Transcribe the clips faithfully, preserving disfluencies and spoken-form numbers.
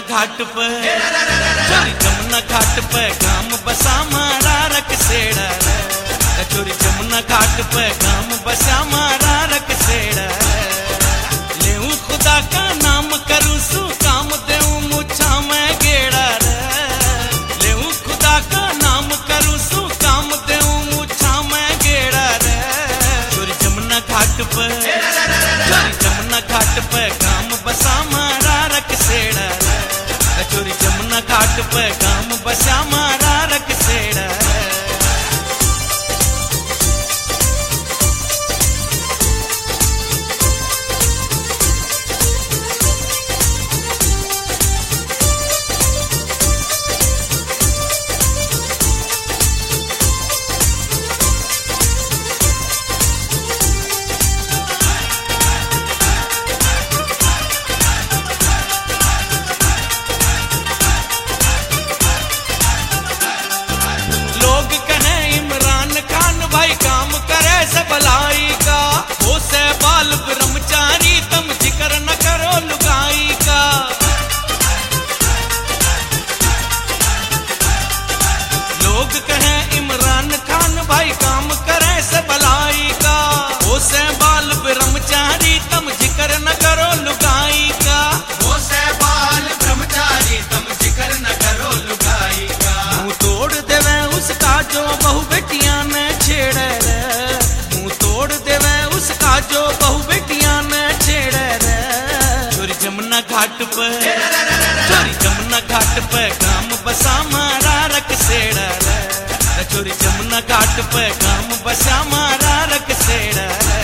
घाट पर छोरी जमुना घाट पे गाम बसा मारा रख सेड़ा छोरी जमुना घाट पे गाम बसा मारा रख सेड़ा लेऊ खुदा का नाम करूँ सू काम देऊं मुछा मैं गेड़ा लेऊ खुदा का नाम करूँ सू काम देऊं मुछा मैं गेड़ा छोरी जमुना घाट पर छोरी जमुना घाट पे गाम बसा मारा रख सेड़ा छोरी जमुना घाट पे गाम बसा मारा रख सेड़ा भलाई का वो से बाल ब्रह्मचारी तुम जिक्र न करो लुगाई का लोग कहें इमरान खान भाई काम करे से भलाई का वो से बाल ब्रह्मचारी तुम जिक्र न करो लुगाई का वो से बाल ब्रह्मचारी तुम जिक्र न करो लुगाई का मुंह तोड़ देवे उसका जो बहु बेटियां ने छेड़े तोड़ देवे उसका जो बहु बेटियां ने छेड़े रे छोरी जमुना घाट पर छोरी जमुना घाट पे गाम बसा मारा रख सेड़ा रे छोरी जमुना घाट पे गाम बसा मारा रख सेड़ा रे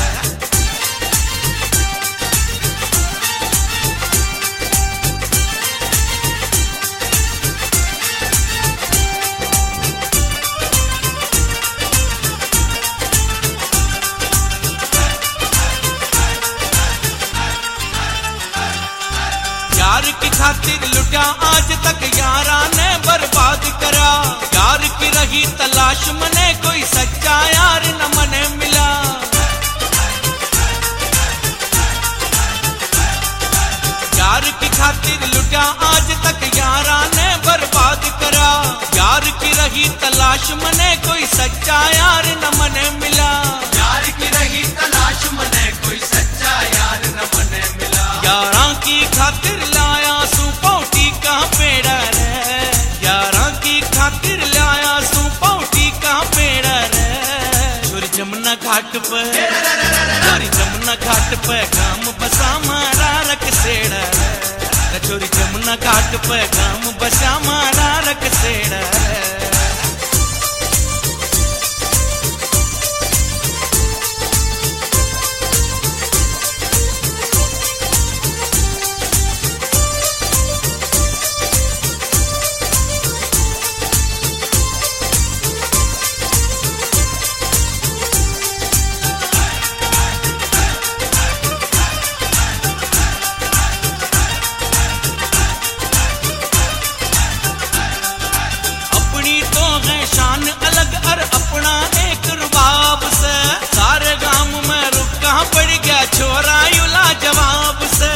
यार की खातिर लुटा आज तक यारा ने बर्बाद करा यार की रही तलाश मने कोई सच्चा यार न मने मिला यार की खातिर लुटा आज तक यारा ने बर्बाद करा यार की रही तलाश मने कोई सच्चा यार न मने मिला यार की रही तलाश मने कोई सच्चा यार न मने मिला यारा की खातिर लाया सू पौटी का पेड़ा रे यारा की खातिर लाया सू पौटी का पेड़ा रे छोरी जमुना घाट पर छोरी जमुना घाट पे गाम बसा मारा रख सेड़ा रे छोरी जमुना घाट पे गाम बसा मारा रख सेड़ा रे अलग और अपना एक रुबाब से सारे गांव में रुका पड़ गया छोरा युला जवाब से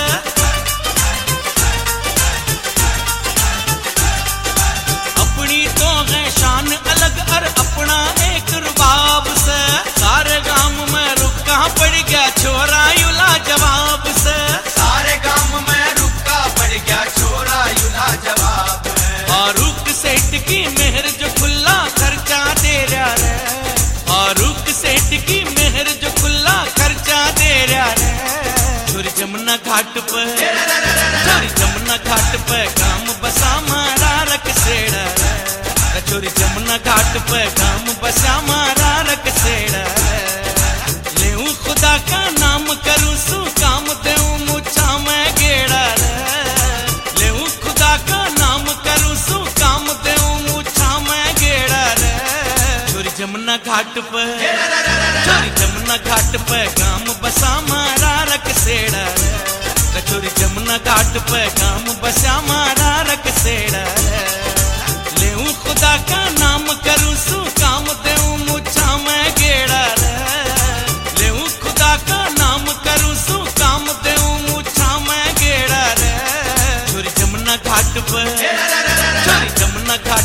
अपनी तो है शान अलग और अपना एक रुबाब से सारे गांव में रुका पड़ गया छोरा युला जवाब से सारे गांव में रुका पड़ गया छोरा युला जवाब फारूक सेठ की मेहर जो खुला खर्चा दे रहा रे फारूक सेठ की मेहर जो खुला खर्चा दे रहा रे छोरी जमुना घाट पर छोरी जमुना घाट पे गाम बसा मारा रख सेड़ा रे छोरी जमुना घाट पे गाम बसा मारा रख सेड़ा रे लेऊ खुदा का नाम करूँ सू काम देऊं मुछा मैं गेड़ा रे लेऊ खुदा का नाम करूँ सू काम देऊं मुछा मैं गेड़ा रे छोरी जमुना घाट पर छोरी जमुना घाट पे गाम बसा मारा रख सेड़ा रे छोरी जमुना घाट पे गाम बसा मारा रख सेड़ा रे लेऊ खुदा का नाम करूँ सू काम देऊं मुछा मैं गेड़ा रे लेऊ खुदा का नाम करूँ सू काम देऊं मुछा मैं गेड़ा रे छोरी जमुना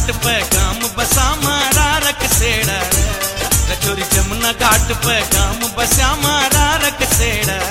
घाट पे गाम बसा मारा रख सेड़ा रे, कचोरी जमुना घाट पे गाम बसा मारा रख सेड़ा।